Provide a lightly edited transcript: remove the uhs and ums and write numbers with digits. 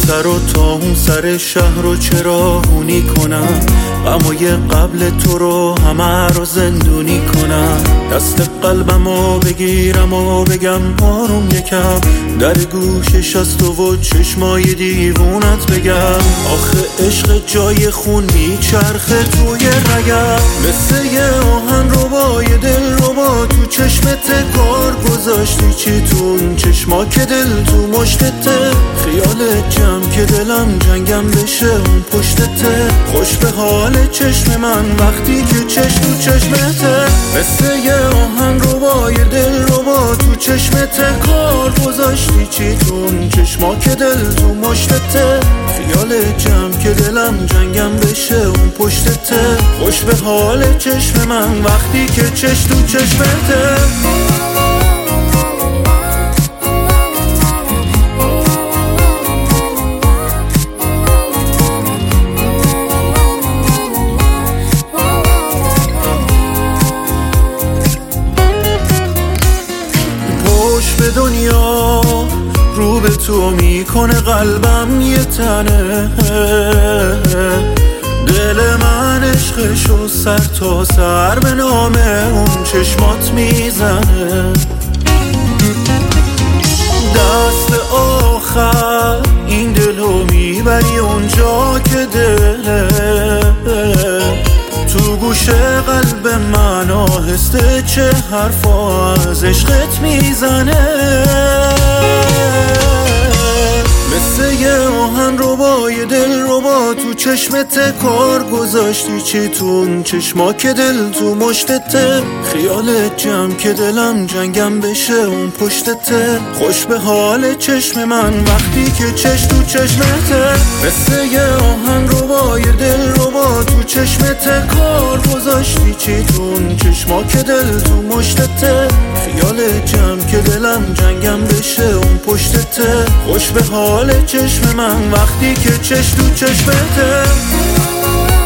سر و تا اون سر شهر رو چراغونی کنم، غمای قبل تو رو همه رو زندونی کنم. دست قلبمو بگیرم و بگم آروم یکم، در گوشش از تو و چشمای دیوونت بگم. آخه عشق جای خون میچرخه توی رگم، مثل یه آهن ربای دل ربا تو چشمت کار گذاشتی. چی تو اون چشما که دل تو مشتته، خیالت جمع که دلم جنگم بشه اون پشتته. خوش به حال چشم من وقتی که چشم تو چشمته، مثل یه آهن ربای دل ربا تو چشمت کار گذاشتی. چی تو اون چشما که دل تو مشتته، خیالت جمع که دلم جنگم بشه اون پشتته. خوش به حال چشم من وقتی که چشم تو چشمته. به دنیا رو به تو میکنه قلبم یه تنه، دل من عشقشو سر تا سر به نام اون چشمات میزنه. دست آخر این دلو میبری اونجا که دله، تو گوش قلب من آهسته چه حرفا از عشقت میزنه. مثل یه آهن ربای دل ربا تو چشمت کار گذاشتی. چی تو اون چشما که دل تو مشتته، خیالت جمع که دلم جنگم بشه اون پشتته. خوش به حال چشم من وقتی که چشم تو چشمته، مثل یه آهن ربای دل ربا تو چشمت کار گذاشتی. چی تو اون چشما که دل تو مشتته، خیالت جمع که دلم جنگم بشه اون پشتته. خوش به حال چشم من وقتی که چشم تو چشمته.